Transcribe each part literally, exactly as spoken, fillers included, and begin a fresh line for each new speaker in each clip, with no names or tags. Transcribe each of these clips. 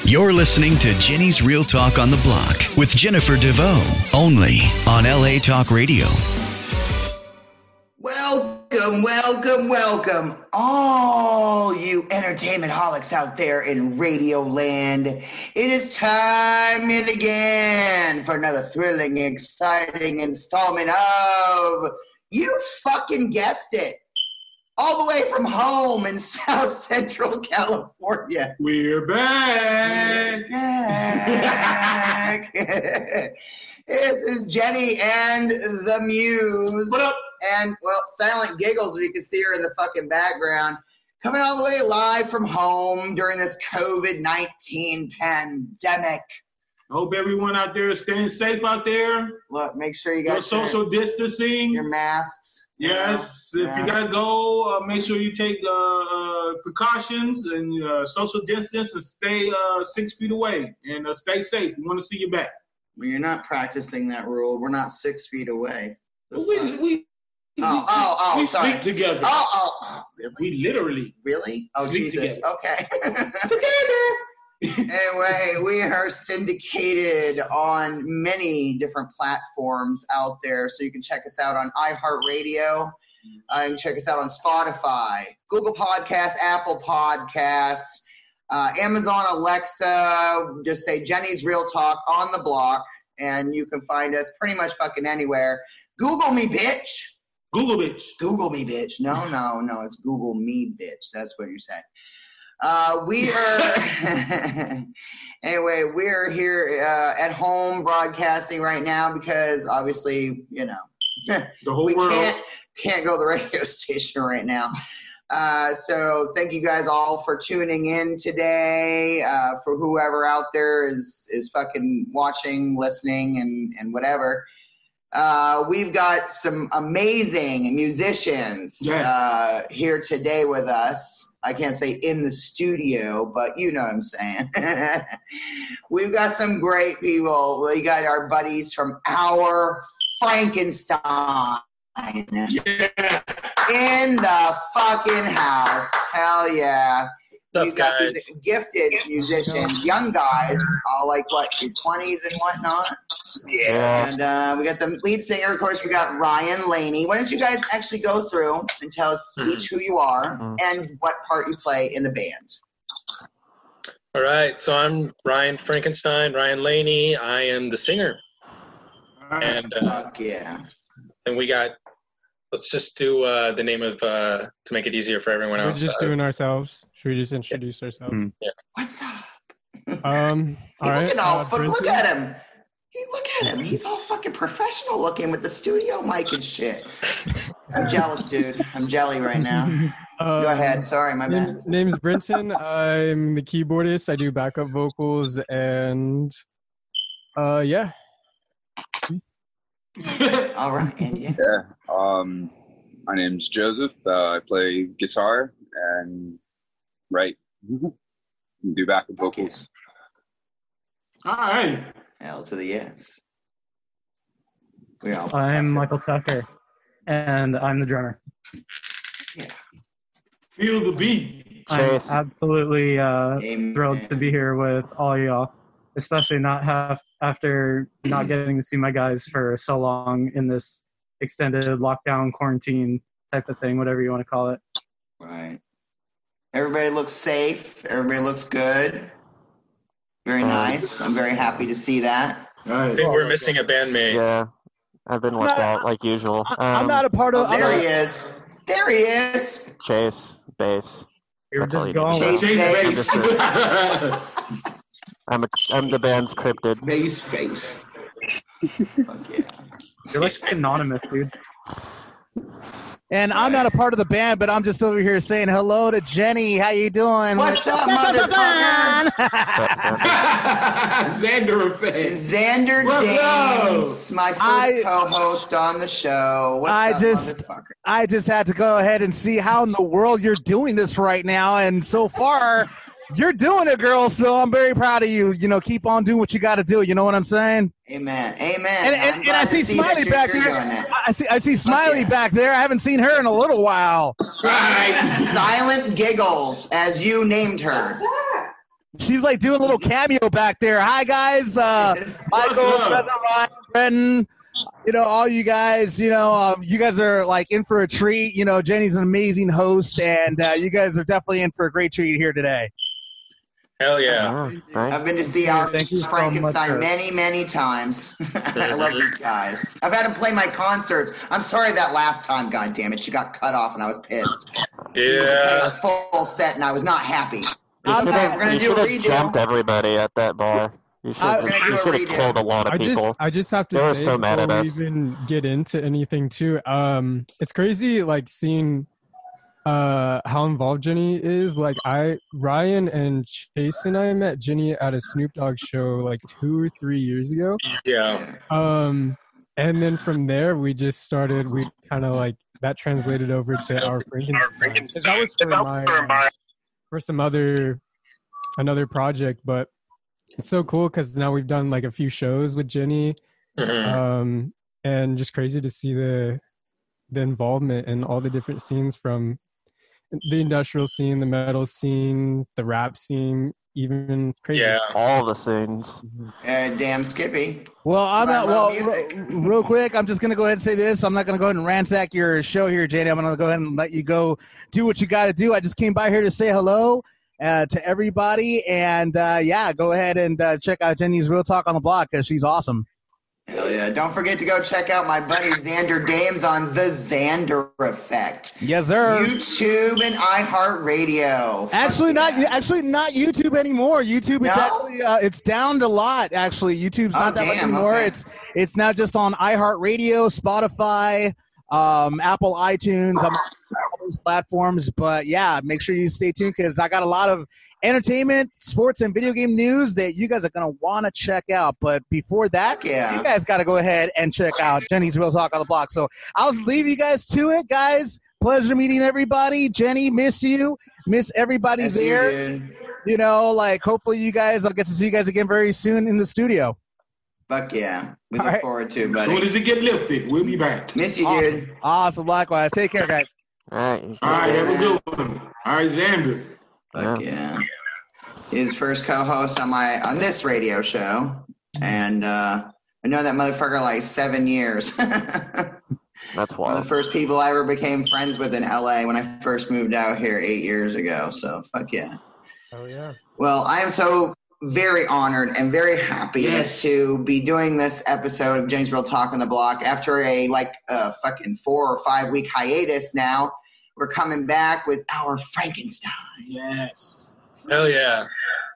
You're listening to Jenny's Real Talk on the Block with Jennifer DeVoe, only on L A Talk Radio.
Welcome, welcome, welcome, all you entertainment holics out there in Radio Land. It is time yet again for another thrilling, exciting installment of, you fucking guessed it, all the way from home in South Central California.
We're back.
We're back. This is Jenny and the Muse.
What up?
And, well, silent giggles, we can see her in the fucking background. Coming all the way live from home during this covid nineteen pandemic.
I hope everyone out there is staying safe out there.
Look, make sure you
Your
got
social
your,
distancing.
your masks.
Yes.
You know?
If
yeah.
you got to go, uh, make sure you take uh, uh, precautions and uh, social distance and stay uh, six feet away and uh, stay safe. We want to see you back.
Well, you're not practicing that rule. We're not six feet away.
We, we,
Oh, oh, oh,
we
sorry.
sleep together.
Oh, oh, oh, really?
We literally.
Really? Oh,
sleep
Jesus.
together.
Okay.
Together.
Anyway, we are syndicated on many different platforms out there, so you can check us out on iHeartRadio. Uh, you can check us out on Spotify, Google Podcasts, Apple Podcasts, uh, Amazon Alexa. Just say Jenny's Real Talk on the Block, and you can find us pretty much fucking anywhere. Google me, bitch.
Google bitch.
Google me, bitch. No, no, no. It's Google me, bitch. That's what you're saying. Uh, we are, anyway, we're here uh, at home broadcasting right now because obviously, you know,
The whole
we
world.
can't, can't go to the radio station right now. Uh, so thank you guys all for tuning in today. Uh, for whoever out there is, is fucking watching, listening, and, and whatever. Uh, we've got some amazing musicians
Yes.
uh, here today with us. I can't say in the studio, but you know what I'm saying. We've got some great people. We got our buddies from Our Frankenstein
Yeah.
in the fucking house. Hell yeah.
What's
We've
up,
got
guys?
these gifted musicians, young guys, all like, what, your twenties and whatnot?
Yeah.
And uh, we got the lead singer, of course, we got Ryan Laney. Why don't you guys actually go through and tell us
Mhm.
each who you are
Mhm.
and what part you play in the band?
All right, so I'm Ryan Frankenstein, Ryan Laney. I am the singer,
All right.
and uh,
Fuck yeah.
and we got. Let's just do uh, the name of uh, to make it easier for everyone
We're
else.
just
Uh,
doing ourselves. Should we just introduce ourselves?
Mm.
What's up?
Um, all
Hey,
right.
looking all,
uh,
fuck, look
Brinson?
at him. Hey, look at him. He's all fucking professional looking with the studio mic and shit. I'm jealous, dude. I'm jelly right now.
Um,
Go ahead. Sorry, my bad.
Name's, name's Brinson. I'm the keyboardist. I do backup vocals, and uh, yeah.
All right, and yeah.
Yeah. Um, my name's Joseph. Uh, I play guitar and write. Do backup vocals.
All right.
L to the yes. We all.
I'm Michael Tucker, and I'm the drummer.
Yeah.
Feel the beat.
I'm absolutely uh,
Amen.
thrilled to be here with all y'all, especially not have after not getting to see my guys for so long in this extended lockdown, quarantine type of thing, whatever you want to call it.
Right. Everybody looks safe. Everybody looks good. Very nice. I'm very happy to see that.
All
I
right.
think we're missing a bandmate.
Yeah, I've been left
not-
out like usual. Um,
I'm not a part
Oh,
of. I'm
there
not-
he is. There he is.
Chase bass.
We were
That's all
just
you need to
going
know.
with
Chase
Chase
bass.
face.
I'm a, I'm the band's cryptid.
Face face.
Fuck yeah.
You're like anonymous, dude.
And I'm not a part of the band, but I'm just over here saying hello to Jenny. How you doing?
What's up, motherfucker?
Xander effect.
Xander
What's
Dames, my first
I-
co-host on the show. What's
I
up,
just-
motherfucker?
I just had to go ahead and see how in the world you're doing this right now, and so far, you're doing it, girl. So I'm very proud of you. You know, keep on doing what you got to do. You know what I'm saying?
Amen. Amen.
And,
I'm
and, and
glad
I
to
see
that
Smiley
you're-
back
you're
there.
doing that.
I see I see Smiley
yeah.
back there. I haven't seen her in a little while.
Right.
Silent Giggles, as you named her.
She's like doing a little cameo back there. Hi guys, uh, Michael, Professor Ryan, Brenton, you know, all you guys, you know, um, you guys are like in for a treat. You know, Jenny's an amazing host, and uh, you guys are definitely in for a great treat here today.
Hell yeah.
I've been to see our
Thank you so
Frankenstein
much.
many, many times. I love these guys. I've had them play my concerts. I'm sorry that last time, God damn it, you got cut off and I was pissed. You had to play
Yeah.
a full set and I was not happy.
You
Okay,
should have,
we're gonna
you
do a
should have jumped
redo.
everybody at that bar. You should
I-
have,
We're gonna do
you
a
should have
redo.
killed a lot of
I
people.
just I just have to
They were
say
so mad
before
at
we
us.
even get into anything too, um, it's crazy like seeing uh how involved Jenny is. Like I Ryan and Chase and I met Jenny at a Snoop Dogg show like two or three years ago.
Yeah.
Um and then from there we just started we kind of like that translated over to our Frankenstein. 'Cause that was for my um, for some other another project, but it's so cool because now we've done like a few shows with Jenny.
Mhm.
Um, and just crazy to see the the involvement in all the different scenes, from the industrial scene, the metal scene, the rap scene, even crazy.
Yeah.
All the scenes.
Uh, damn Skippy.
Well, I'm
I
not.
love
Well,
music.
re- real quick, I'm just gonna go ahead and say this. I'm not gonna go ahead and ransack your show here, Jenny. I'm gonna go ahead and let you go do what you got to do. I just came by here to say hello uh, to everybody, and uh, yeah, go ahead and uh, check out Jenny's Real Talk on the Block because she's awesome.
Hell yeah. Don't forget to go check out my buddy Xander Dames on The Xander Effect.
Yes, sir.
YouTube and iHeartRadio.
Actually,
Fuck
not
yeah.
actually not YouTube anymore. YouTube, it's
No?
actually uh, it's down a lot. Actually, YouTube's
Oh,
not that much
damn,
anymore.
okay.
It's it's now just on iHeartRadio, Spotify, um, Apple iTunes, I'm on all those platforms. But yeah, make sure you stay tuned because I got a lot of entertainment, sports, and video game news that you guys are gonna want to check out. But before that,
Fuck yeah.
you guys got to go ahead and check out Jenny's Real Talk on the Block. So I'll leave you guys to it, guys. Pleasure meeting everybody. Jenny, miss you. Miss everybody
Yes, you
there.
did.
You know, like hopefully you guys, I'll get to see you guys again very soon in the studio.
Fuck yeah. We
All
look
right.
forward to it,
As soon
buddy.
as it get lifted, we'll be back.
Miss you,
Awesome.
dude.
Awesome. Likewise. Take care, guys.
All right.
All right, have a good one. All right, Xander.
Fuck yeah. His first co-host on my on this radio show, and uh, I know that motherfucker like seven years.
That's
One of the
wild.
first people I ever became friends with in L A when I first moved out here eight years ago. So fuck yeah.
Oh yeah.
Well, I am so very honored and very happy
Yes.
to be doing this episode of Jenny's Real Talk on the Block after a like uh, fucking four or five week hiatus. Now we're coming back with our Frankenstein.
Yes.
Hell yeah.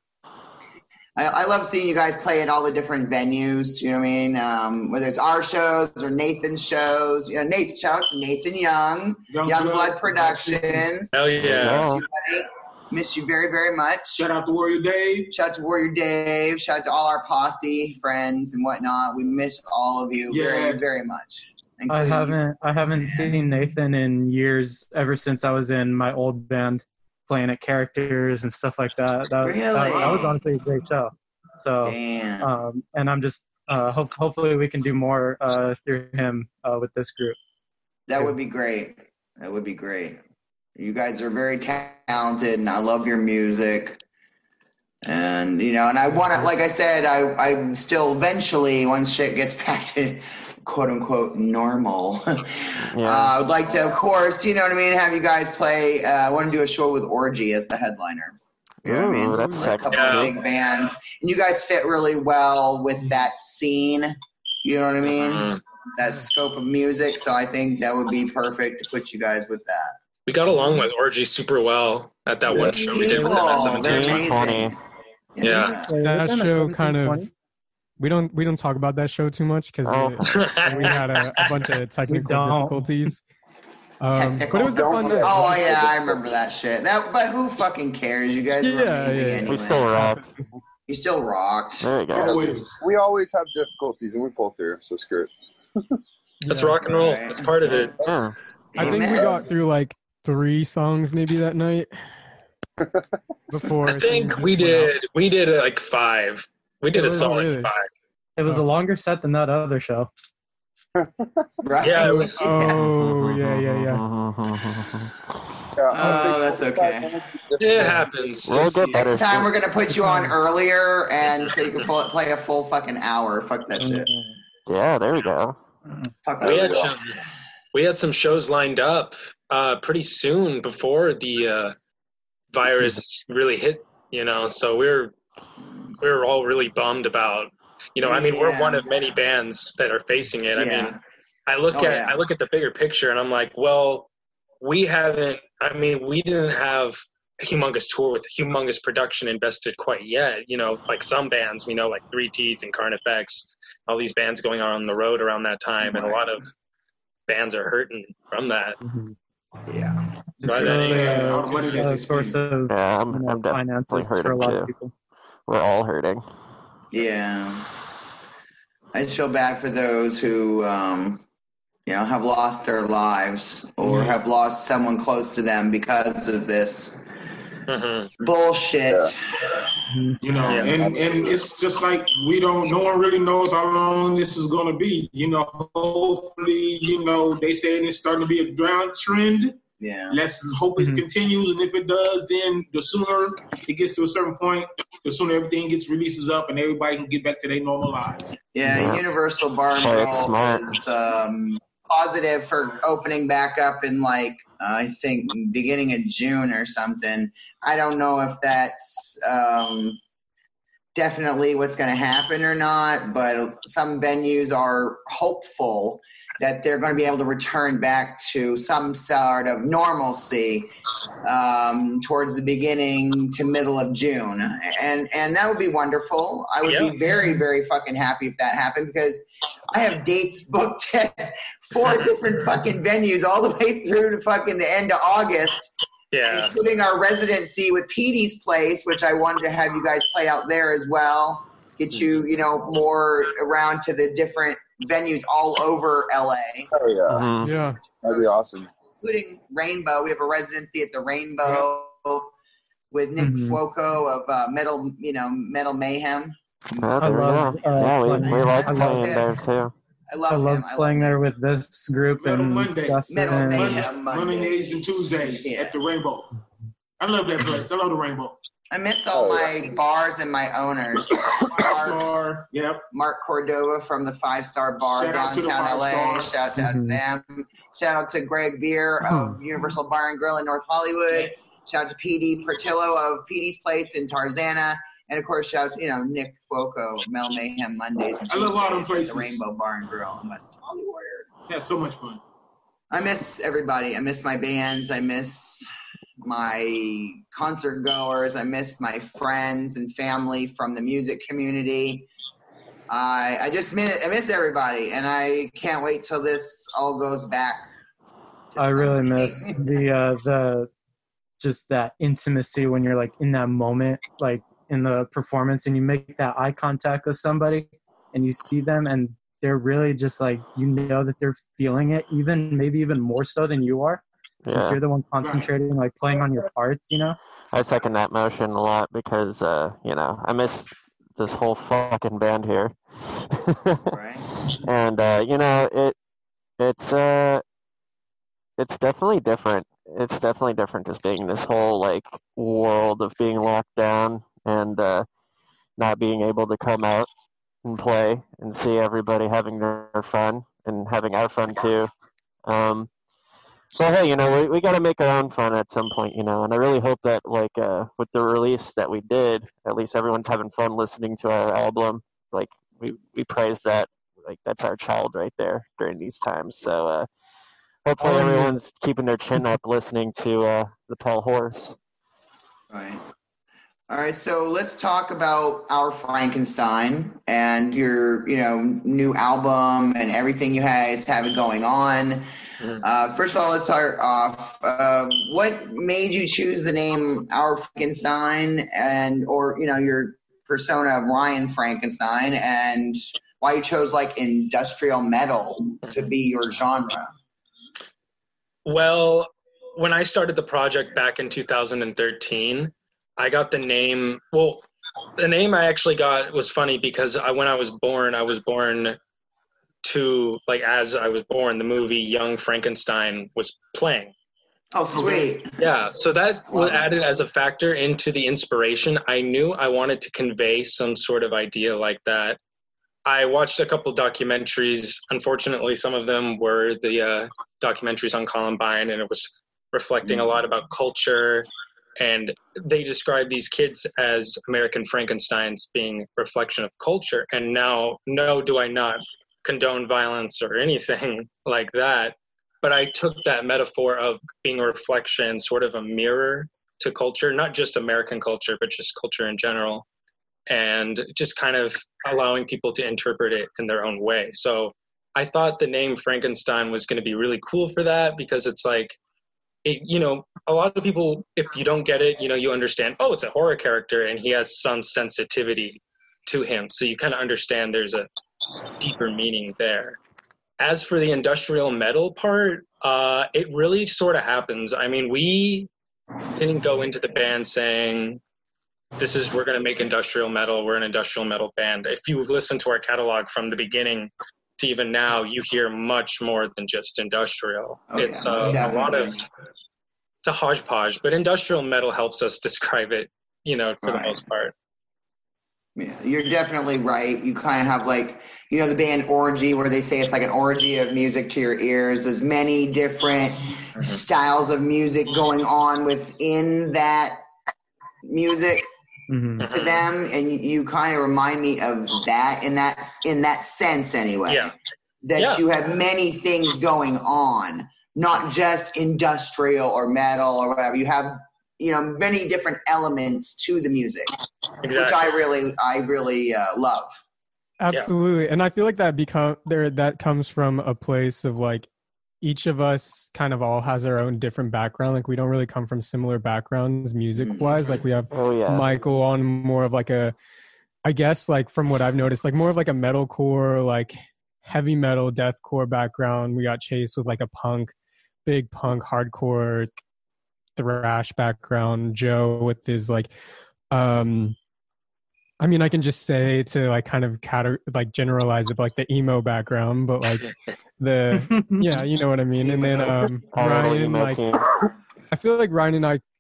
I, I love seeing you guys play at all the different venues. You know what I mean? Um, whether it's our shows or Nathan's shows. You know, Nathan, shout out to Nathan Young,
Young
Young
Blood
Blood Productions.
Hell yeah.
Miss you, buddy. Miss you very, very much.
Shout out to Warrior Dave.
Shout out to Warrior Dave. Shout out to all our posse friends and whatnot. We miss all of you
Yeah.
very, very much.
I
Including you.
haven't I haven't seen Nathan in years, ever since I was in my old band playing at characters and stuff like that. That,
Really?
that, that was honestly a great show. So
Damn.
um, and I'm just uh, hope, hopefully we can do more uh, through him uh, with this group.
That would be great. That would be great. You guys are very talented, and I love your music. And you know, and I want to, like I said, I I'm still eventually, once shit gets back to quote unquote normal, uh, I would like to, of course, you know what I mean, have you guys play. Uh, I want to do a show with Orgy as the headliner. You know what I mean?
Ooh, that's
Like a
sexy.
couple
Yeah.
of big bands, and you guys fit really well with that scene. You know what I mean?
Mhm.
That scope of music. So I think that would be perfect to put you guys with that.
We got along with Orgy super well at that one show we did with them
People,
at
they're
seventeen.
amazing.
twenty.
Yeah.
That show kind of we don't we don't talk about that show too much because
Oh.
we had a, a bunch of technical
don't.
difficulties. Um,
Technical.
but it was a fun night.
Oh yeah, I remember that shit. That, but who fucking cares? You guys were
Yeah,
amazing
yeah.
anyway.
We still rock.
You still rocked.
There you go.
Always.
We always have difficulties and we pull through, so screw it.
That's
Yeah.
rock and roll.
Right.
That's part of it.
Yeah.
I think we
Amen.
got through like three songs maybe that night. Before
I think we
things just went
did we did uh, like five. We did a
Oh,
solid
really?
five.
It was a longer set than that other show.
Right?
Yeah, it was-
out. Oh yeah, yeah, yeah.
Oh, that's okay.
It happens.
We'll
It's-
get better.
Next time we're gonna put you on earlier, and so you can full, play a full fucking hour. Fuck that shit.
Yeah, there we go.
Fuck
we
that.
had some we had some shows lined up uh, pretty soon before the uh, virus really hit, you know. So we're we were all really bummed about, you know. I mean, we're
Yeah.
one of many bands that are facing it. I
Yeah.
mean, I look
Oh,
at
yeah.
I look at the bigger picture, and I'm like, well, we haven't. I mean, we didn't have a humongous tour with humongous production invested quite yet. You know, like some bands we know, like Three Teeth and Carnifex, all these bands going on the road around that time, and a lot of bands are hurting from that.
Yeah.
It's
But
really
anyways,
all the money
a,
that they
a source
spend.
of
Yeah, I'm,
you know,
I'm definitely
finances for a
hurting
lot
too.
of people.
We're all hurting.
Yeah. I just feel bad for those who, um, you know, have lost their lives or have lost someone close to them because of this
Mhm.
bullshit.
You know,
Yeah.
and, and it's just like we don't, no one really knows how long this is going to be. You know, hopefully, you know, they saying it's starting to be a downtrend.
Yeah.
Let's hope it
Mhm.
continues, and if it does, then the sooner it gets to a certain point, the sooner everything gets releases up and everybody can get back to their normal lives.
Yeah,
Yeah.
Universal Barn
Play it
Grill
smart.
is um, positive for opening back up in like uh, I think beginning of June or something. I don't know if that's um, definitely what's going to happen or not, but some venues are hopeful that they're going to be able to return back to some sort of normalcy um, towards the beginning to middle of June. And and that would be wonderful. I would
Yeah.
be very, very fucking happy if that happened because I have dates booked at four different fucking venues all the way through to fucking the end of August,
Yeah.
including our residency with Petey's Place, which I wanted to have you guys play out there as well. Get you, you know, more around to the different venues all over L A,
Oh yeah,
Mhm.
Yeah.
that'd be awesome.
including Rainbow. We have a residency at the Rainbow with Nick
Mhm.
Fuoco of uh, Metal, you know, Metal Mayhem.
Yeah,
I
there we
love,
go.
uh,
yeah, we,
playing-
we like
I love
playing
this.
there too.
I love
I love
him. I
playing
love
there
him.
with this group
Metal
and
Monday.
Justin.
Metal
and-
Mayhem
Mondays and
Mondays.
Tuesdays
Yeah.
at the Rainbow. I love that place. I love the Rainbow.
I miss all
Oh,
my bars and my owners.
Five
Mark,
star. Yep.
Mark Cordova from the Five Star Bar
Shout out to the
downtown
Five
L A.
Star.
Shout out
Mhm.
to them. Shout out to Greg Beer of Universal Bar and Grill in North Hollywood. Shout out to P D Portillo of P D's Place in Tarzana. And of course, shout out, you know, Nick Fuoco of Metal Mayhem Mondays and
I love all them
Tuesdays at
places.
the Rainbow Bar and Grill in West Hollywood.
Had so much fun.
I miss everybody. I miss my bands. I miss my concert goers. I miss my friends and family from the music community. I I just miss I miss everybody, and I can't wait till this all goes back. to
I really
something.
miss the uh, the just that intimacy when you're like in that moment, like in the performance, and you make that eye contact with somebody, and you see them, and they're really just like, you know that they're feeling it, even maybe even more so than you are, since
Yeah.
you're the one concentrating, like playing on your parts, you know.
I second that motion a lot because, uh, you know, I miss this whole fucking band here.
Right.
And, uh, you know, it it's uh, it's definitely different. It's definitely different just being this whole, like, world of being locked down and uh, not being able to come out and play and see everybody having their fun and having our fun, too. Um, So hey, you know, we we got to make our own fun at some point, you know, and I really hope that like uh, with the release that we did, at least everyone's having fun listening to our album. Like we we praise that, like that's our child right there during these times. So uh, hopefully
Oh, yeah.
everyone's keeping their chin up listening to uh, the Pale Horse.
Right. All right, so let's talk about Our Frankenstein and your, you know, new album and everything you guys have going on. Uh, first of all, let's start off. Uh, what made you choose the name Our Frankenstein, and or you know your persona of Ryan Frankenstein, and why you chose like industrial metal to be your genre?
Well, when I started the project back in two thousand thirteen, I got the name. Well, the name I actually got was funny because I, when I was born, I was born to like as I was born, the movie Young Frankenstein was playing,
Oh, sweet.
Yeah, so that was added as a factor into the inspiration. I knew I wanted to convey some sort of idea like that. I watched a couple documentaries. Unfortunately, some of them were the uh, documentaries on Columbine, and it was reflecting a lot about culture. And they describe these kids as American Frankensteins being reflection of culture. And now, no, do I not condone violence or anything like that. But I took that metaphor of being a reflection, sort of a mirror to culture, not just American culture, but just culture in general, and just kind of allowing people to interpret it in their own way. So I thought the name Frankenstein was going to be really cool for that, because it's like, it, you know, a lot of people, if you don't get it, you know, you understand, oh, it's a horror character and he has some sensitivity to him. So you kind of understand there's a deeper meaning there. As for the industrial metal part, uh, it really sort of happens. I mean, we didn't go into the band saying, this is, we're going to make industrial metal. We're an industrial metal band. If you've listened to our catalog from the beginning to even now, you hear much more than just industrial. Oh, it's yeah, uh, a lot of, it's a hodgepodge, but industrial metal helps us describe it, you know, for right. the most part.
Yeah, you're definitely right. You kind of have like, you know, the band Orgy, where they say it's like an orgy of music to your ears. There's many different mm-hmm. styles of music going on within that music mm-hmm. to them, and you, you kind of remind me of that in that in that sense, anyway.
Yeah.
That
yeah.
you have many things going on, not just industrial or metal or whatever. You have, you know, many different elements to the music, exactly. which I really, I really uh, love.
Absolutely. Yeah. And I feel like that become there, that comes from a place of like, each of us kind of all has our own different background. Like we don't really come from similar backgrounds music wise. Like we have
oh, yeah.
Michael on more of like a, I guess like from what I've noticed, like more of like a metalcore, like heavy metal, deathcore background. We got Chase with like a punk, big punk, hardcore, thrash background. Joe with his like, um, I mean, I can just say to like kind of cate- like generalize it, but like the emo background, but like the, yeah, you know what I mean. And then um, Ryan, like, I feel like Ryan and I,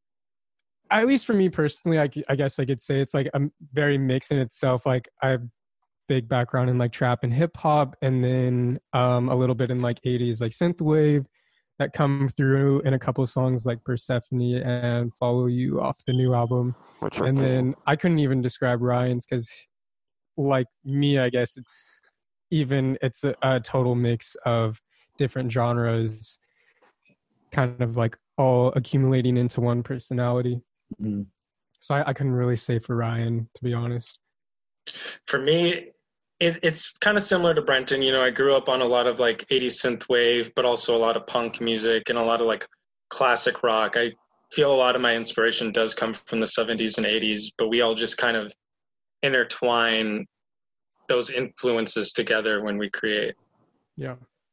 at least for me personally, I, I guess I could say it's like a very mixed in itself. Like I have big background in like trap and hip hop, and then um, a little bit in like eighties, like synthwave that come through in a couple of songs like Persephone and Follow You off the new album.
Which
and then I couldn't even describe Ryan's because like me, I guess it's even, it's a, a total mix of different genres kind of like all accumulating into one personality. Mm-hmm. So I, I couldn't really say for Ryan, to be honest.
For me, it, it's kind of similar to Brenton. You know, I grew up on a lot of like eighties synthwave, but also a lot of punk music and a lot of like classic rock. I feel a lot of my inspiration does come from the seventies and eighties, but we all just kind of intertwine those influences together when we create.
Yeah.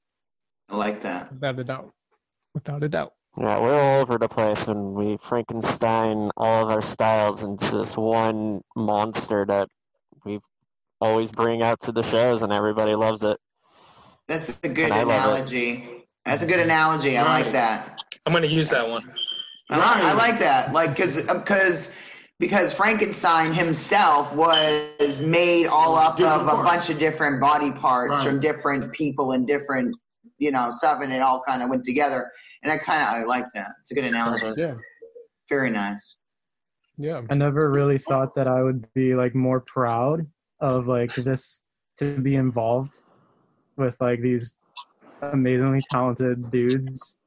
I like that.
Without a doubt. Without a doubt.
Yeah, we're all over the place and we Frankenstein all of our styles into this one monster that we always bring out to the shows and everybody loves it.
That's a good analogy. That's a good analogy. I like that.
I'm going to use that one.
I, right. I like that, like, because because because Frankenstein himself was made all up different of a parts. bunch of different body parts right. from different people and different, you know, stuff, and it all kind of went together. And I kind of I like that. It's a good analogy.
Yeah.
Very nice.
Yeah.
I never really thought that I would be like more proud of like this to be involved with like these amazingly talented dudes.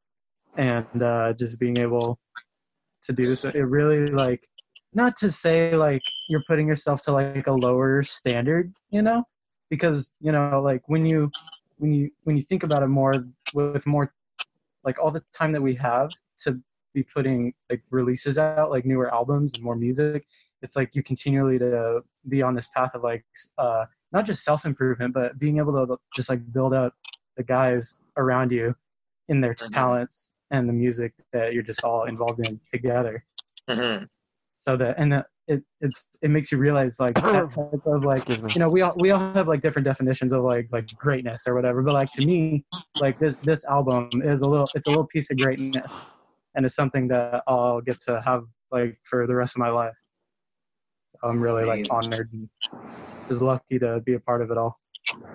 And uh, just being able to do this, it really like, not to say like you're putting yourself to like a lower standard, you know, because you know like when you when you when you think about it more with more like all the time that we have to be putting like releases out, like newer albums and more music, it's like you continually to be on this path of like uh, not just self improvement, but being able to just like build out the guys around you in their mm-hmm. talents and the music that you're just all involved in together.
Mm-hmm.
So that, and the, it it's it makes you realize like that type of like you know we all we all have like different definitions of like like greatness or whatever, but like to me like this this album is a little it's a little piece of greatness, and it's something that I'll get to have like for the rest of my life. So I'm really like honored and just lucky to be a part of it all.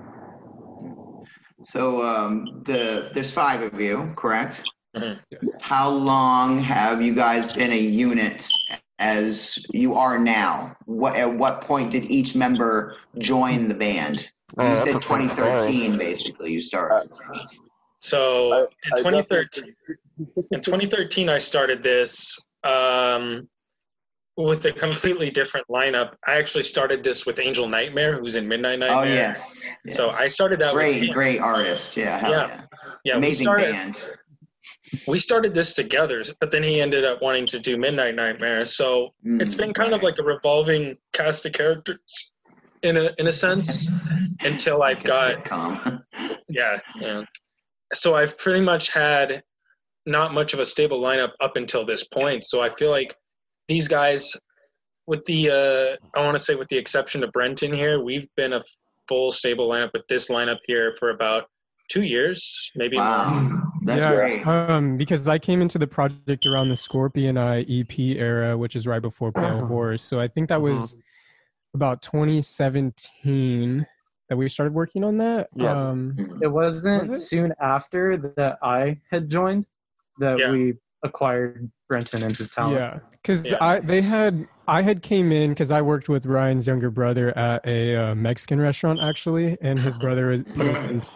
So um, the there's five of you, correct?
Mm-hmm.
Yes.
How long have you guys been a unit as you are now? What at what point did each member join the band?
Oh,
You
that's
said
a fun
twenty thirteen, basically. You started.
So
I-
in
I
twenty thirteen, in twenty thirteen, I started this um, with a completely different lineup. I actually started this with Angel Nightmare, who's in Midnight Nightmare.
Oh yes. yes.
So I started out with
great,
him.
great artist. Yeah, hell yeah.
Yeah. Yeah, we
Amazing
started,
band.
we started this together, but then he ended up wanting to do Midnight Nightmare. So
Mm,
it's been kind of
right.
like a revolving cast of characters in a in a sense until I've
Like a
got
sitcom.
yeah, yeah. So I've pretty much had not much of a stable lineup up until this point. So I feel like these guys, with the uh, I want to say with the exception of Brenton here, we've been a full stable lineup with this lineup here for about two years, maybe more.
Wow, that's
yeah,
great.
Um, because I came into the project around the Scorpion Eye E P era, which is right before Pale Horse. So I think that was about twenty seventeen that we started working on that.
Yes.
Um,
It wasn't
Was it?
soon after that I had joined that
Yeah.
we acquired Brenton and his talent.
yeah, because
Yeah.
I they had I had came in because I worked with Ryan's younger brother at a uh, Mexican restaurant actually, and his brother was put us in touch.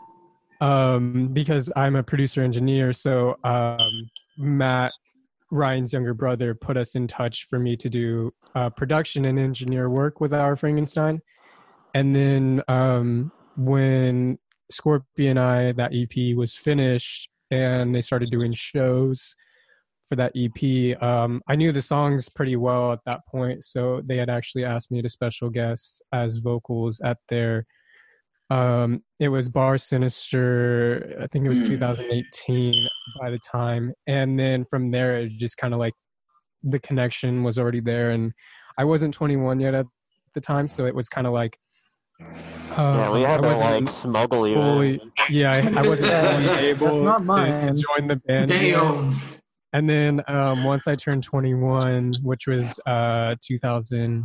Um, because I'm a producer engineer, so um, Matt, Ryan's younger brother, put us in touch for me to do uh, production and engineer work with our Frankenstein. And then um, when Scorpion Eye, that E P was finished, and they started doing shows for that E P, um, I knew the songs pretty well at that point, so they had actually asked me to special guest as vocals at their Um, it was Bar Sinister, I think it was
Mm.
two thousand eighteen by the time. And then from there, it just kind of like the connection was already there. And I wasn't twenty-one yet at the time, so it was kind of like. Uh,
Yeah, we had
I
to
wasn't
like smuggle you.
fully, yeah, I, I wasn't fully
That's
able
not
to,
mine.
to join the band. yet.
Damn.
And then um, once I turned twenty-one, which was uh, two thousand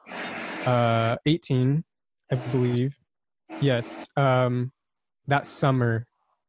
eighteen, I believe. Yes, um, that summer,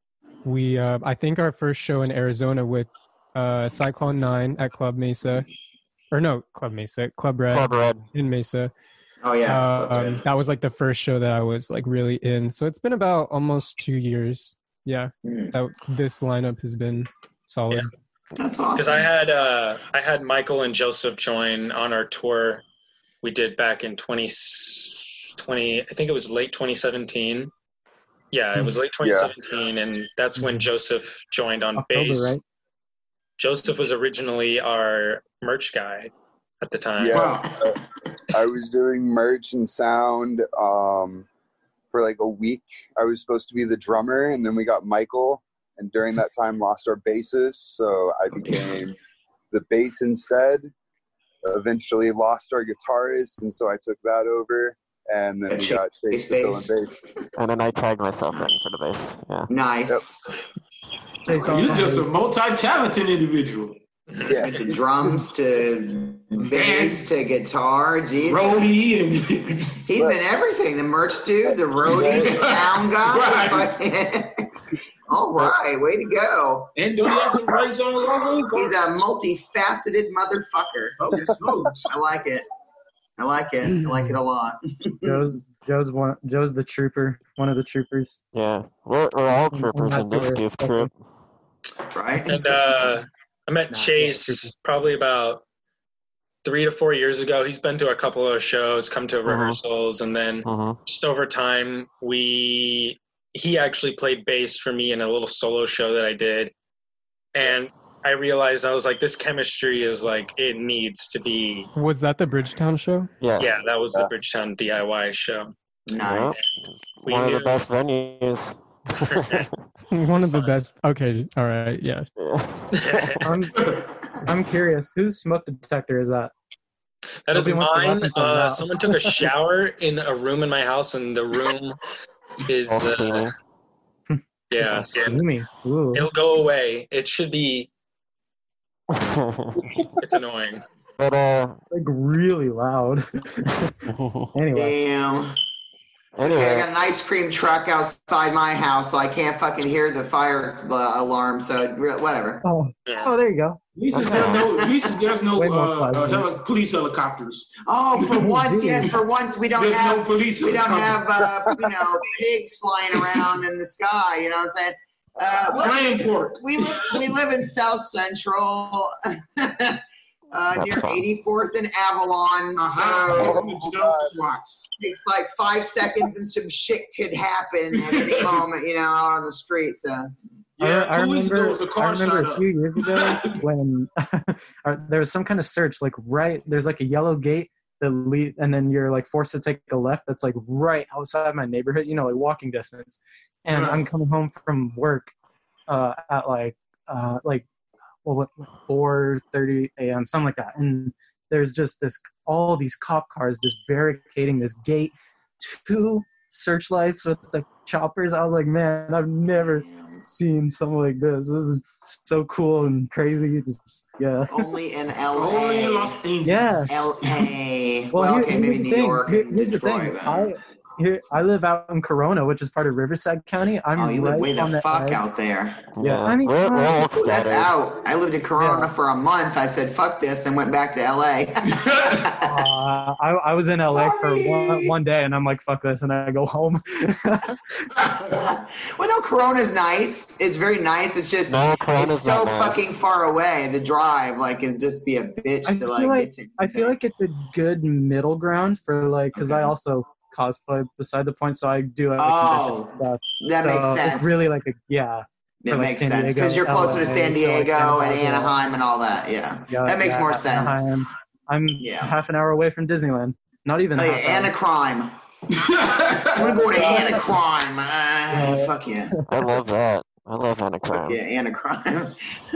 we uh, I think our first show in Arizona with uh, Cyclone Nine at Club Mesa, or no, Club Mesa, Club Red,
Club Red.
in Mesa.
Oh yeah.
Uh,
okay.
um, that was like the first show that I was like really in. So it's been about almost two years. Yeah,
Mm.
that this lineup has been solid.
Yeah.
That's awesome.
Because I had uh, I had Michael and Joseph join on our tour we did back in twenty twenty. I think it was late twenty seventeen. Yeah, it was late twenty seventeen, and that's when Joseph joined on
October,
bass.
right?
Joseph was originally our merch guy at the time.
Yeah,
Wow.
uh, I was doing merch and sound um, for like a week. I was supposed to be the drummer, and then we got Michael, and during that time lost our bassist, so I became the bass instead. Eventually lost our guitarist, and so I took that over, and then we got Chase to fill in bass.
And then I tagged myself in for the bass. Yeah.
Nice.
Yep.
You're just a multi-talented individual.
Yeah.
The drums to bass to guitar, geez.
Roadie and
He's been everything. The merch dude, the roadie, the sound guy. All right, way to go.
and don't you have some great songs also?
He's a multifaceted motherfucker.
Holy smokes.
I like it. I like it. I like it a lot.
Joe's Joe's one Joe's the trooper, one of the troopers.
Yeah. We're, we're all
On-
troopers
on
in
that
this
tour,
goof troop.
Right?
And uh, I met
Nah,
Chase probably about three to four years ago. He's been to a couple of shows, come to rehearsals, and then
Mm-hmm.
just over time, we he actually played bass for me in a little solo show that I did, and I realized I was like, this chemistry is like it needs to be.
Was that the Bridgetown show?
Yeah.
Yeah, that was the Bridgetown D I Y show.
Nice.
We
One
knew-
of the best venues.
One of the best. Okay, all right, yeah.
I'm I'm curious, whose smoke detector is that?
That is
Nobody wants to
mine.
laugh until
Uh,
now.
someone took a shower in a room in my house, and the room is
All
uh,
steamy.
yeah.
It's steamy. Ooh.
It'll go away. It should be. It's annoying.
But uh,
Like really loud. Anyway.
Damn.
anyway,
Okay, I got an ice cream truck outside my house, so I can't fucking hear the fire alarm. So whatever.
Oh,
Yeah.
oh, there you go.
At least there's no, at least there's no
Way more
uh, uh,
pleasant.
heli- police helicopters.
Oh, for once, yes, for once we don't
There's
have
no police
we don't
helicopters.
have uh, you know pigs flying around in the sky. You know what I'm saying? Uh, well,
Lion pork.
we live we live in South Central, uh, near
fun.
eighty-fourth and Avalon.
Uh-huh.
So
On the jump spots.
it's like five seconds and some shit could happen at any moment, you know, out on the street. So
Yeah,
I, I
two weeks ago
remember,
was the
I
car
remember
shot
a
up.
few years ago when uh, there was some kind of search, like right, there's like a yellow gate that lead, and then you're like forced to take a left that's like right outside my neighborhood, you know, like walking distance. And
Right.
I'm coming home from work uh, at like, uh, like, well, what, four thirty a.m., something like that. And there's just this, all these cop cars just barricading this gate, two searchlights with the choppers. I was like, man, I've never seen something like this. This is so cool and crazy. Just yeah.
only in L
Only in
A.
Los Angeles.
Yes.
L A.
Well,
Well,
here-
okay,
here's
maybe
the
New
thing.
York
Here-
and
here's the
Detroit.
thing.
but-
I here I live out in Corona, which is part of Riverside County. I'm
Oh, you live
right
way
on
the
the
fuck
edge.
out there.
Yeah, I mean,
we're, we're all
That's
scattered.
out. I lived in Corona
Yeah.
for a month. I said, fuck this, and went back to L A.
Uh, I, I was in L A for
Sorry.
one, one day, and I'm like, fuck this, and I go home.
Well, no, Corona's nice. It's very nice. It's just,
No, Corona's
it's so
not nice.
fucking far away. The drive, like, it'd just be a bitch
I
to,
feel
like,
like
get to.
I feel like it's a good middle ground for like, because I
Okay.
also cosplay beside the point, so I do like
Oh,
convention stuff.
that
so
makes sense.
It's really like a yeah.
It
for, like,
makes
San
sense because
Diego,
you're closer to
L A,
San
to, like,
Diego
Santa
and
Barbara.
Anaheim and all that. Yeah,
Yeah,
that makes
yeah,
more sense.
Anaheim. I'm
Yeah.
half an hour away from Disneyland. Not even
Oh,
half
yeah,
hour.
Anacrime. I'm going to Anacrime. Uh,
Yeah.
fuck yeah.
I love that. I love Anacrime.
Yeah, Anacrime.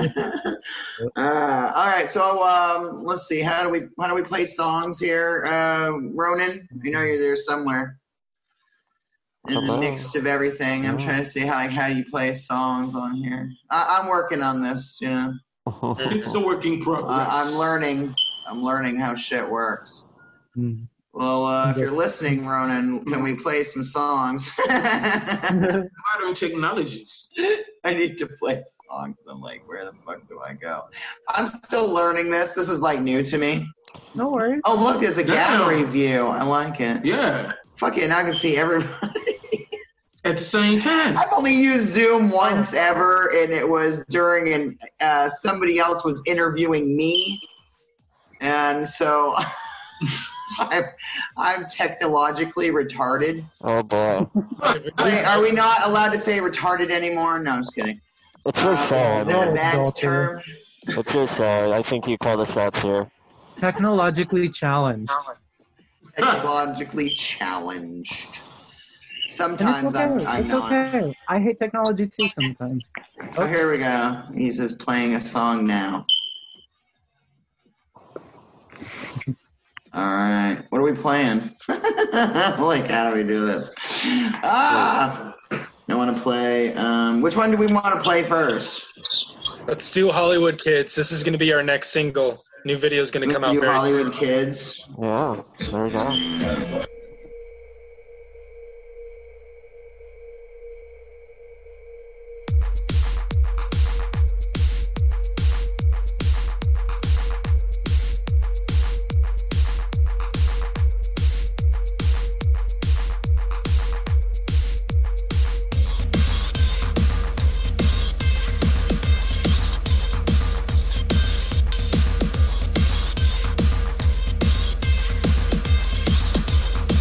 uh, all right, so um, let's see. How do we how do we play songs here, uh, Ronan? I know you're there somewhere in the
Hello.
mix of everything. I'm
Yeah.
trying to see how how you play songs on here. I, I'm working on this. You know,
It's a working progress.
I, I'm learning. I'm learning how shit works.
Mm.
Well, uh, if you're listening, Ronan, can we play some songs?
Modern technologies.
I need to play songs. I'm like, where the fuck do I go? I'm still learning this. This is like new to me.
No worries.
Oh, look, there's a
Damn.
gallery view. I like it.
Yeah.
Fuck it, now I can see everybody.
At the same time.
I've only used Zoom once ever, and it was during an uh, somebody else was interviewing me, and so I'm I'm technologically retarded.
Oh boy.
Wait, are we not allowed to say retarded anymore? No, I'm just kidding.
It's your
Uh,
show.
is that a
No,
bad
adultery.
term?
It's your show. I think you call the shots here.
Technologically challenged.
Technologically challenged.
And
Sometimes
it's okay.
I'm, I'm
it's
not.
okay. I hate technology too sometimes.
Oh, here we go. He's just playing a song now. All right. What are we playing? Like, how do we do this? Ah! I want to play. Um, which one do we want to play first?
Let's do Hollywood Kids. This is going to be our next single. New video is going to come out
You
very
Hollywood
soon.
Kids.
Yeah. There we go.
Thank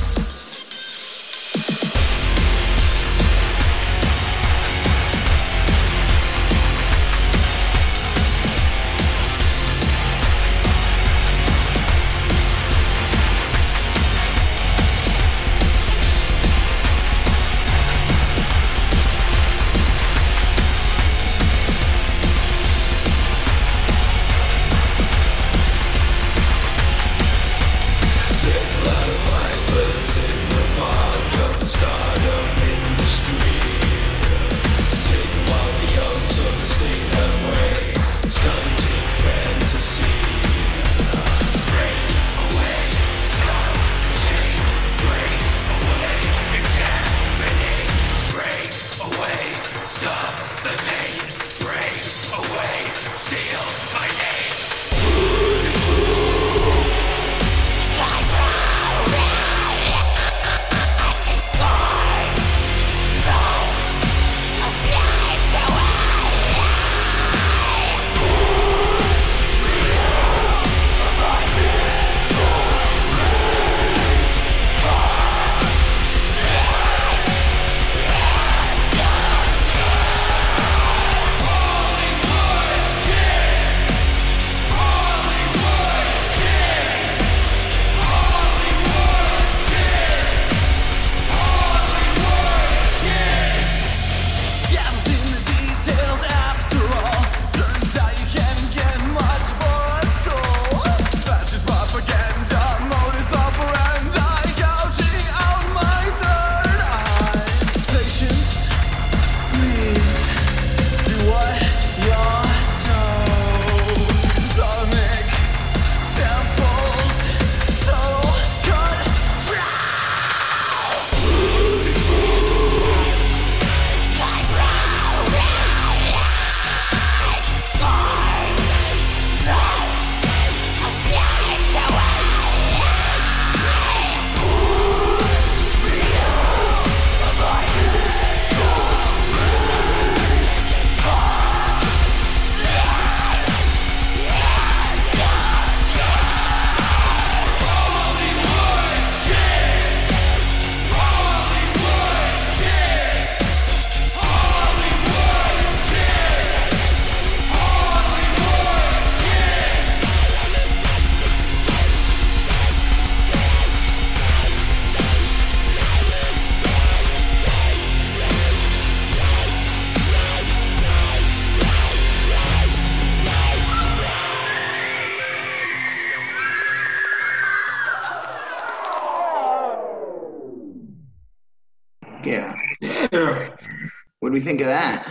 Yeah.
Yeah.
What do we think of that?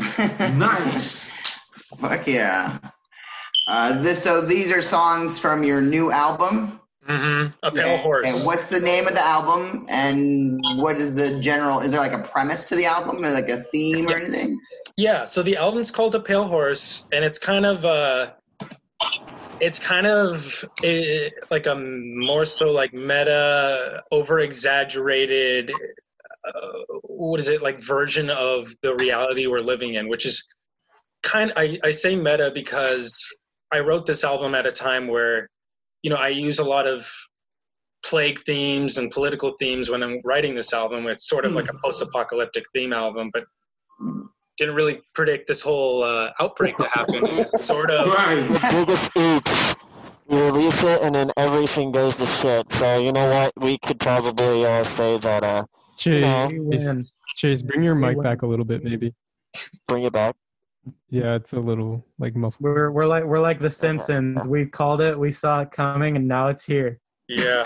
Nice.
Fuck yeah. Uh, this so these are songs from your new album.
Mm-hmm. A Pale
and,
Horse.
And what's the name of the album? And what is the general? Is there like a premise to the album, or like a theme or anything?
Yeah. So the album's called A Pale Horse, and it's kind of uh, it's kind of a, like a more so like meta, over exaggerated. Uh, what is it like version of the reality we're living in, which is kind of, I, I say meta because I wrote this album at a time where, you know, I use a lot of plague themes and political themes when I'm writing this album. It's sort of like a post-apocalyptic theme album, but didn't really predict this whole uh, outbreak to happen. It's sort of
Right.
The biggest oops. You release it and then everything goes to shit. So you know what? We could probably uh, say that. Uh,
Chase,
No.
Chase, Chase, bring your mic back a little bit, maybe.
bring it back.
Yeah, it's a little like muffled.
We're we're like we're like the Simpsons. We called it, we saw it coming, and now it's here.
yeah.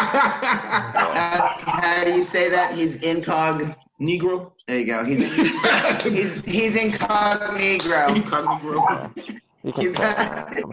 How, how do you say that? He's incog.
Negro.
There you go. He's he's he's incognito.
Incognito.
You can
You
say
got,
that.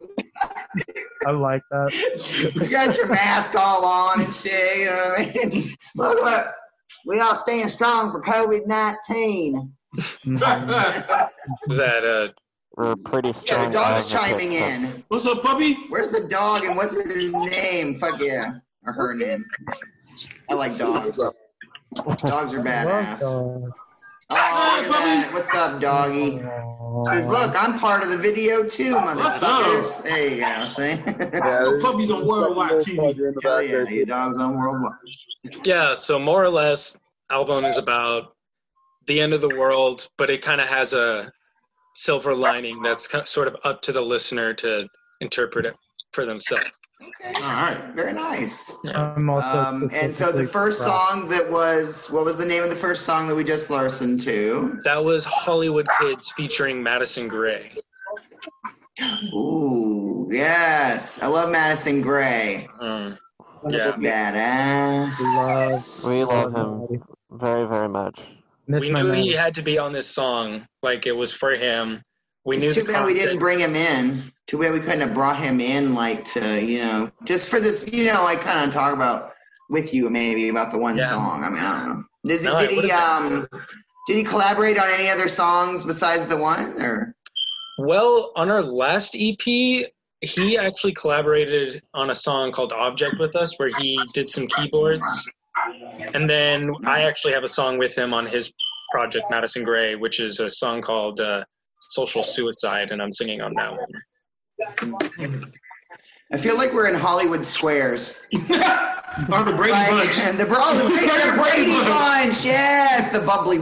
I like that.
you got your mask all on and shit. You know what I mean? Look, look. We all staying strong for COVID nineteen.
Was that uh?
We're pretty
Yeah,
strong.
the dog's
advocates,
chiming
so-
in.
What's up, puppy?
Where's the dog and what's his name? Fuck yeah. Or her name. I like dogs. Dogs are badass. Oh, look at that. What's up, doggy? Says, look, I'm part of the video too,
What's
motherfuckers. There you go, see?
Yeah,
Puppies on worldwide T V.
You're in the
Hell
back
yeah,
there,
you
too.
dogs on worldwide.
Yeah, so more or less, album is about the end of the world, but it kind of has a silver lining that's kind of sort of up to the listener to interpret it for themselves.
Okay.
All right.
Very nice.
I'm also
Um, and so the
specifically
first
proud.
song that was, what was the name of the first song that we just listened to?
That was Hollywood Kids featuring Madison Gray.
Ooh, yes. I love Madison Gray.
Um, yeah,
Badass.
We love,
We love him very, very much.
Miss
we
my
knew
man.
he had to be on this song. Like, it was for him. We knew
It's too
the
bad we didn't
concept.
bring him in. Too bad we couldn't have brought him in, like, to, you know, just for this, you know, like, kind of talk about with you maybe about the one
Yeah.
song. I mean, I don't know. Did,
No,
did
it
he,
would've
um, Did he collaborate on any other songs besides the one? Or
Well, on our last E P, he actually collaborated on a song called Object with us where he did some keyboards. And then I actually have a song with him on his project, Madison Gray, which is a song called uh, Social Suicide, and I'm singing on that one.
I feel like we're in Hollywood Squares.
Oh, the Brady
Like,
Bunch.
and the, oh, the, the Brady Bunch, yes, the bubbly.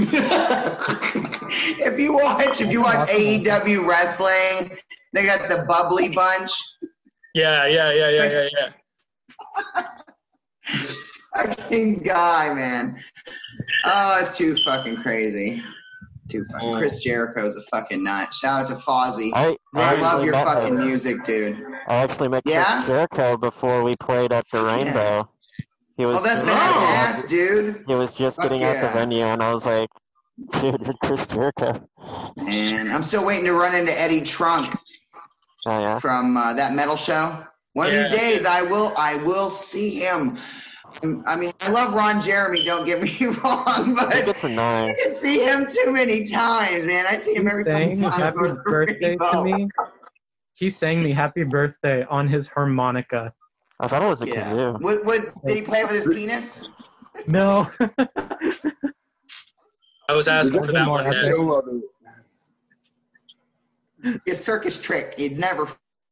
if you watch, if you watch A E W wrestling, they got the bubbly bunch.
Yeah, yeah, yeah, yeah, yeah, yeah.
Fucking guy, man. Oh, it's too fucking crazy. Too fucking. Chris Jericho's a fucking nut. Shout out to Fozzy.
I,
I,
I
love your
met
fucking
him.
music, dude.
I actually met Chris
Yeah?
Jericho before we played at the Rainbow. He was
Oh, that's
just-
badass, dude.
He was just
Fuck
getting out the
yeah.
venue, and I was like, dude, you're Chris Jericho.
And I'm still waiting to run into Eddie Trunk
Oh, yeah.
from uh, that metal show. One of
Yeah.
these days, I will. I will see him. I mean, I love Ron Jeremy. Don't get me wrong,
I think
but
it's annoying.
I can see him too many times, man. I see him
He
every
sang
fucking time. I
happy
go to the
birthday to
Rainbow.
me. He sang me happy birthday on his harmonica.
I thought it was a
Yeah.
kazoo.
What, what, did he play with his penis?
No.
I was asking for that
More
one
epic.
next.
I love it.
A circus trick. You'd never.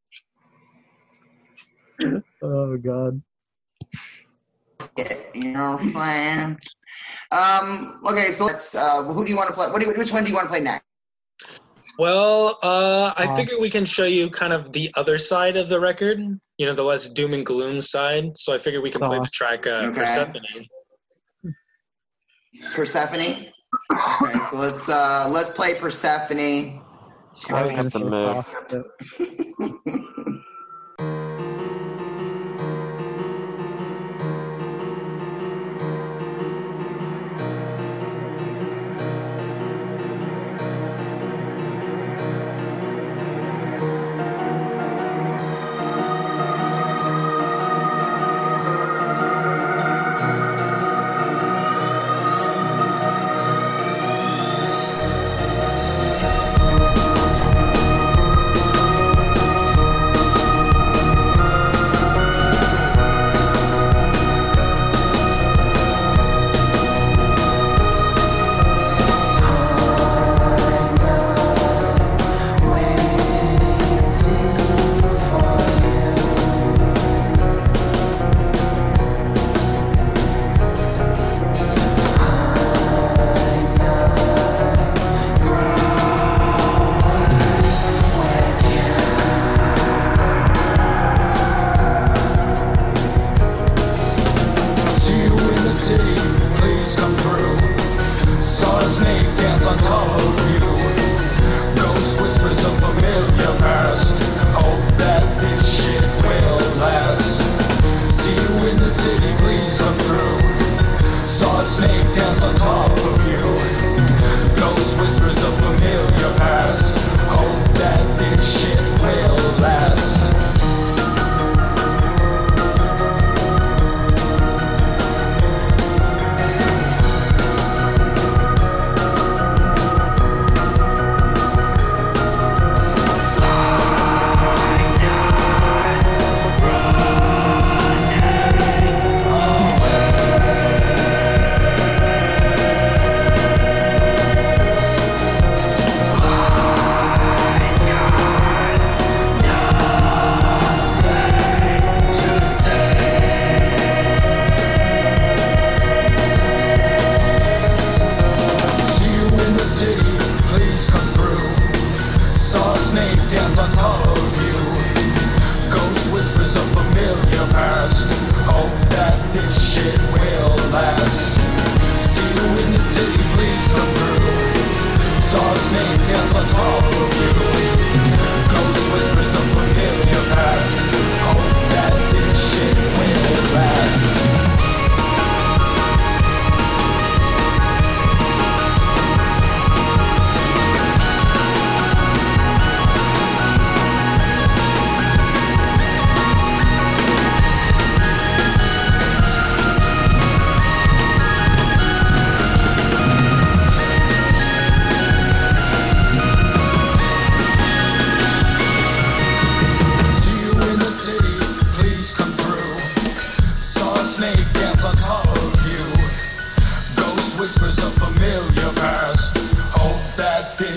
Oh God.
Forget, you know what I'm saying? Um. Okay, so let's. Uh, who do you want to play? What do you, which one do you want to play next?
Well, uh, I
Uh,
figure we can show you kind of the other side of the record, you know, the less doom and gloom side. So I figure we can play
Uh,
the track uh,
Okay.
Persephone.
Persephone. Okay, so let's uh let's play Persephone.
Probably have to move.
See you in the city, please come through. Saw a snake dance on top of you. Ghost whispers of familiar past. Hope that this shit will last. See you in the city, please come through. Saw a snake dance on top of you. Ghost whispers of familiar past. Hope that this shit will last. See you in the city, please come through. Saw a snake dance on top of you. Ghost whispers of familiar past. Hope that this shit will last. See you in the city, please come through. Saw a snake dance on top of you. Ghost whispers of familiar past. Hope that this shit will last.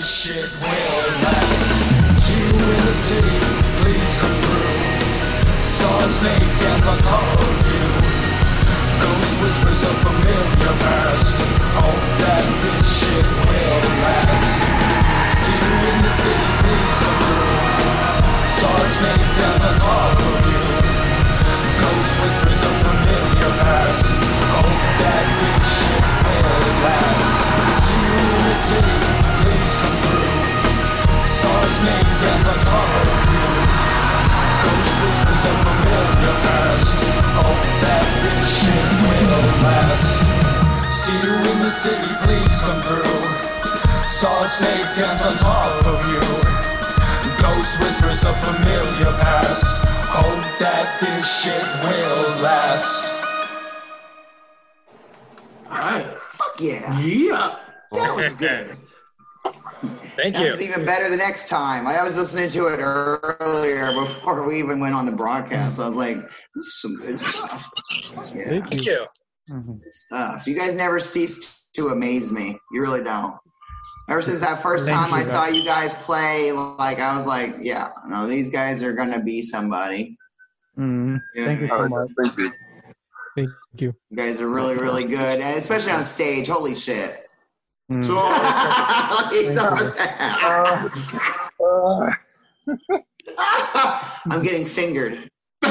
this shit will last. See you in the city, please come through. Saw a snake dance on top of you. Ghost whispers of familiar past. Hope that this shit will last. See you in the city, please come through. Saw a snake dance on top of you. Ghost whispers of familiar past. Hope that this shit will last. See you in the city, please come through. Saw a snake dance on top of you. Ghost whispers of familiar past. Hope that this shit will last. See you in the city, please come through. Saw a snake dance on top of you. Ghost whispers of familiar past. Hope that this shit will last.
Alright. Fuck yeah.
Yeah.
That was good.
Thank
Sounds
you.
even better the next time. I was listening to it earlier before we even went on the broadcast. I was like, this is some good stuff. Yeah.
Thank
Thank you.
Good stuff. You guys never cease to amaze me. You really don't. Ever since that first
Thank
time
you.
I saw you guys play, like I was like, yeah, no, these guys are gonna be somebody.
Mm,
Yeah.
thank you so much.
Thank you.
Thank you.
You guys are really, really good, and especially on stage. Holy shit!
Mm.
So,
He thought that. I'm getting fingered.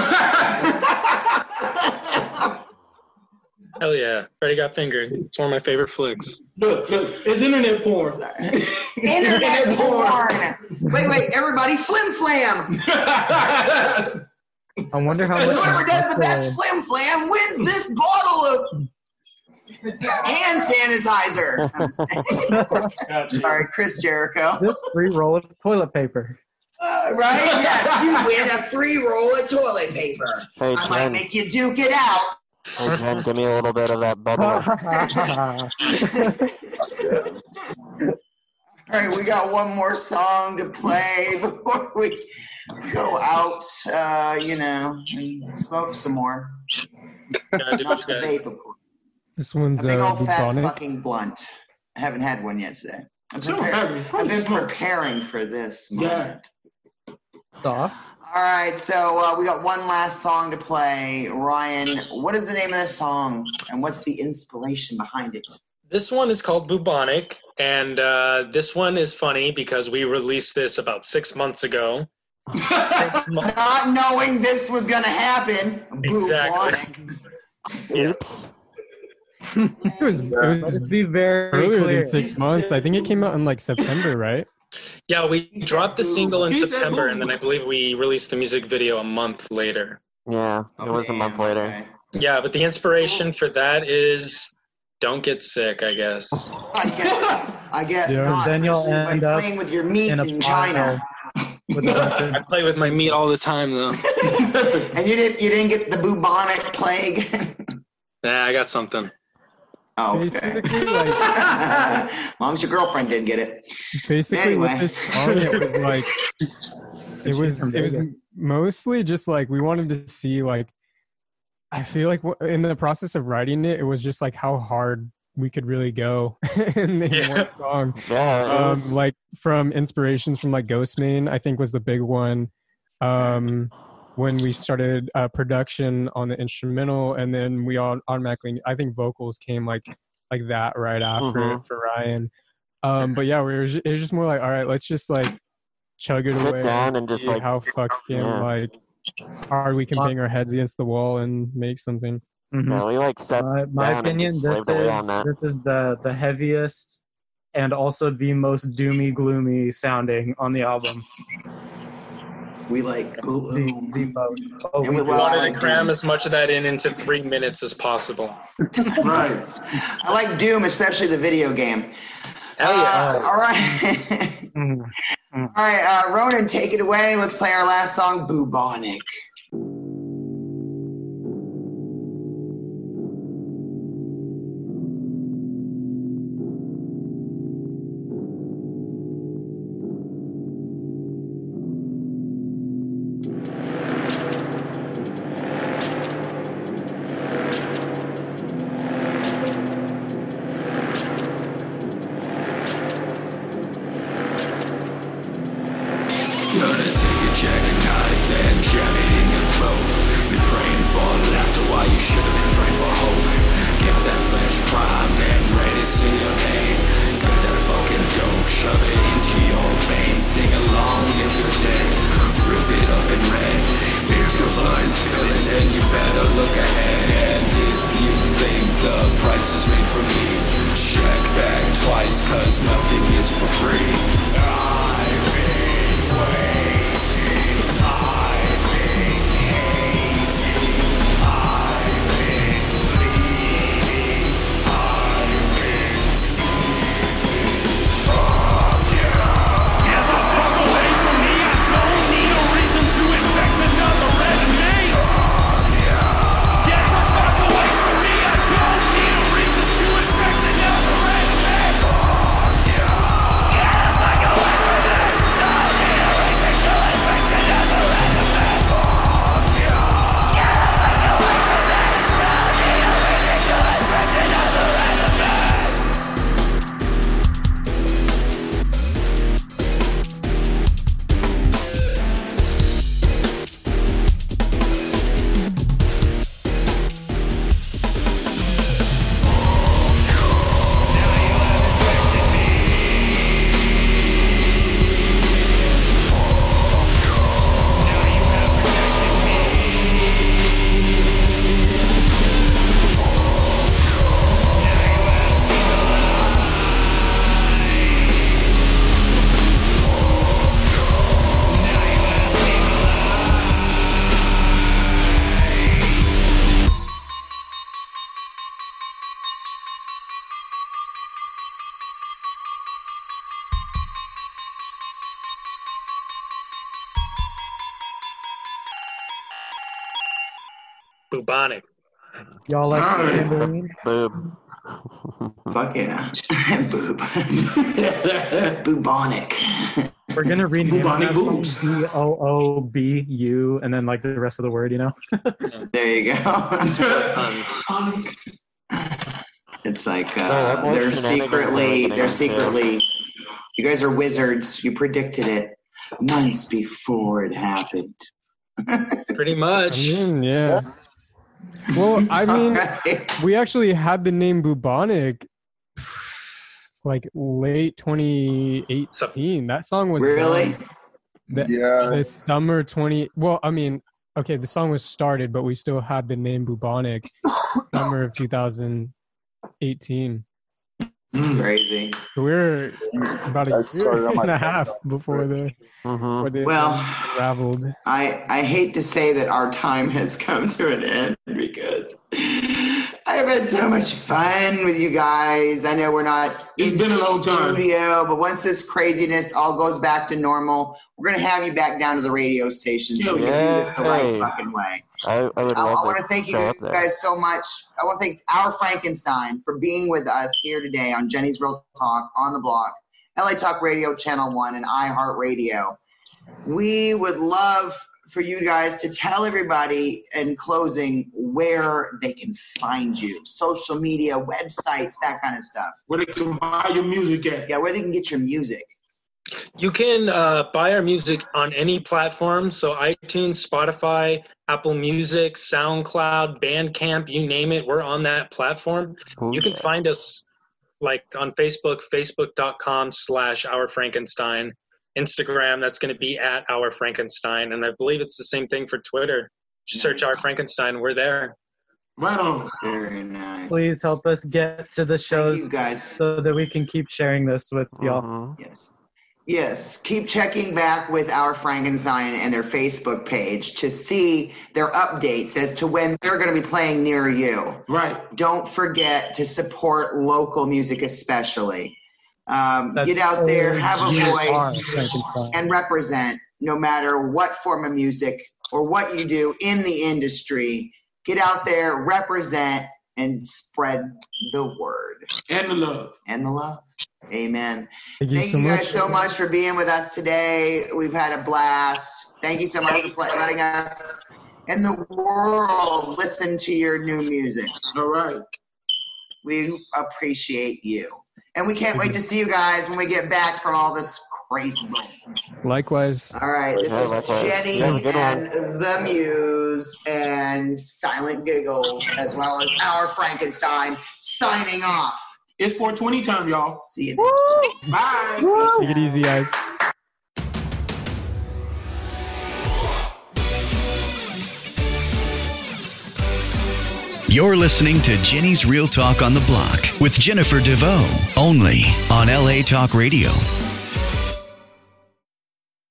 Hell yeah. Freddie Got Fingered. It's one of my favorite flicks.
look, look, it's internet porn.
Internet porn. Wait, wait, everybody, flim flam.
I wonder how
And
much.
whoever does the best
uh,
flim flam wins this bottle of hand sanitizer. I'm just- Sorry, Chris Jericho.
This free roll of toilet paper.
Uh, right? Yes, you win a free roll of toilet paper.
Hey,
I might
Jen.
make you duke it out.
Hey, Jen, give me a little bit of that bubble.
All right, we got one more song to play before we go out, uh, you know, and smoke some more.
Gotta do what
Not
you
the
gotta
vape, of course.
This
A
one's
big
uh,
old fat
bubonic.
fucking blunt. I haven't had one yet today. I've
So
been,
happy.
preparing, I've
Holy
been
smokes.
preparing for this
Yeah.
moment.
Soft.
All right, so uh, we got one last song to play. Ryan, what is the name of this song, and what's the inspiration behind it?
This one is called Bubonic, and uh, this one is funny because we released this about six months ago. Six mo-
Not knowing this was going to happen.
Exactly.
Bubonic.
Oops.
It was, it
Let
was
us be very
earlier
clear.
than six months. I think it came out in like September, right?
Yeah, we dropped the single in
He said
September,
boo.
and then I believe we released the music video a month later.
Yeah, it was a month
Damn,
later.
okay.
Yeah, but the inspiration for that is don't get sick, I guess.
I guess, I guess
Yeah.
not.
Then you'll
especially by
end up
playing with your meat
in
in,
a
China.
With a bunch of
I play with my meat all the time, though.
And you didn't you didn't get the bubonic plague?
Nah, I got something.
Oh, okay.
Basically, like
as long as your girlfriend didn't get it.
basically
Anyway.
with this song, it was like it was
from
it was
Vegas.
mostly just like we wanted to see like I feel like wh- in the process of writing it, it was just like how hard we could really go in, in
Yeah.
one song.
Yeah, it
Um,
was,
like from inspirations from like Ghostman, I think was the big one. Um, when we started uh, production on the instrumental, and then we all automatically, I think vocals came like like that right after
Mhm.
it for Ryan. Um, but yeah, we were ju- it was just more like, all right, let's just like chug it
Sit
away,
down and just,
see
like-
how fucking
Yeah.
like hard we can bang our heads against the wall and make something.
Mhm.
yeah, we like sat
My, my
down and
opinion,
just
this
slaved away
is
on that.
this is the the heaviest and also the most doomy, gloomy sounding on the album.
We like
The,
gloom.
the most. Oh,
And
we
we
do.
Well, I
wanted
like
to cram
Doom.
as much of that in into three minutes as possible.
Right.
I like Doom, especially the video game.
Hell yeah.
Uh, all right.
Mhm.
All right, uh, Ronan, take it away. Let's play our last song, Bubonic.
Gonna take a jackknife and jam it in your throat. Been praying for laughter while you should have been praying for hope. Get that flesh primed and ready to sing your name. Got that fucking dope, shove it into your veins. Sing along if you're dead, rip it up in red. If your blood's spilling, then you better look ahead. And if you think the price is made for me, check back twice, cause nothing is for free. I've been waiting, I've been hating, I've been bleeding, I've been seething. Fuck yeah! Get the fuck away from me, I don't need a reason to infect another enemy. Fuck yeah! Get the fuck away from me, I don't need a reason to infect another enemy. Fuck yeah! Get the fuck away from me, don't need a reason to infect another enemy. Fuck yeah! Get the fuck away from me, don't need a reason to infect another enemy.
Bubonic.
Y'all like
Alright.
tambourine?
Boob.
Fuck yeah. Boob. Bubonic.
We're gonna rename
Bubonic
that
boobs.
B O O B U and then like the rest of the word, you know?
There you go.
Puns.
It's like
So,
uh,
what
they're
shenanigans are we
secretly,
getting
they're
into?
secretly, you guys are wizards. You predicted it months before it happened.
Pretty
I
much.
mean, yeah. Well, I mean,
Alright.
we actually had the name bubonic like late twenty eighteen. That song was
Really?
done the,
Yeah.
the summer twenty. Well, I mean, okay, the song was started, but we still had the name bubonic summer of two thousand eighteen.
Crazy.
So we were about a
I
year
started on my
and a half before the
Mm-hmm.
before the
Well,
unraveled.
I I hate to say that our time has come to an end because I've had so much fun with you guys. I know we're not
It's
in
been a long time.
studio, but once this craziness all goes back to normal, we're gonna have you back down to the radio station so we can do this the right
Yay.
fucking way.
I, I would
I,
love
I want to thank you
show up there.
guys so much. I want to thank our Frankenstein for being with us here today on Jenny's Real Talk on the Block, L A Talk Radio Channel one, and iHeartRadio. We would love for you guys to tell everybody in closing where they can find you, social media, websites, that kind of stuff.
Where they can buy your music at.
Yeah, where they can get your music.
You can uh, buy our music on any platform, so iTunes, Spotify, Apple Music, SoundCloud, Bandcamp, you name it, we're on that platform.
Ooh,
You can
yeah.
find us like on Facebook, facebook.com slash Our Frankenstein. Instagram, that's going to be at Our Frankenstein, and I believe it's the same thing for Twitter. Just search Our Frankenstein, we're there.
Right on.
Very nice.
Please help us get to the
Thank
shows
you guys.
so that we can keep sharing this with y'all.
Mhm.
Yes. Yes. Keep checking back with Our Frankenstein and their Facebook page to see their updates as to when they're going to be playing near you.
Right.
Don't forget to support local music, especially. Um,
That's
get out there,
O
have a
G R,
voice,
Frankenstein.
and represent no matter what form of music or what you do in the industry. Get out there, represent, and spread the word
And the love.
and the love. Amen.
Thank you
Thank
so
you guys
much.
so much for being with us today. We've had a blast. Thank you so much for pl- letting us and the world listen to your new music.
All right.
We appreciate you. And we can't wait to see you guys when we get back from all this craziness.
Likewise.
All right, this
Yeah,
is
likewise.
Jenny
Yeah, good
and the Muse and Silent Giggles, as well as our Frankenstein, signing off.
It's four twenty time, y'all.
See you next time.
Bye.
Take it easy, guys.
You're listening to Jenny's Real Talk on the Block with Jennifer DeVoe, only on L A Talk Radio.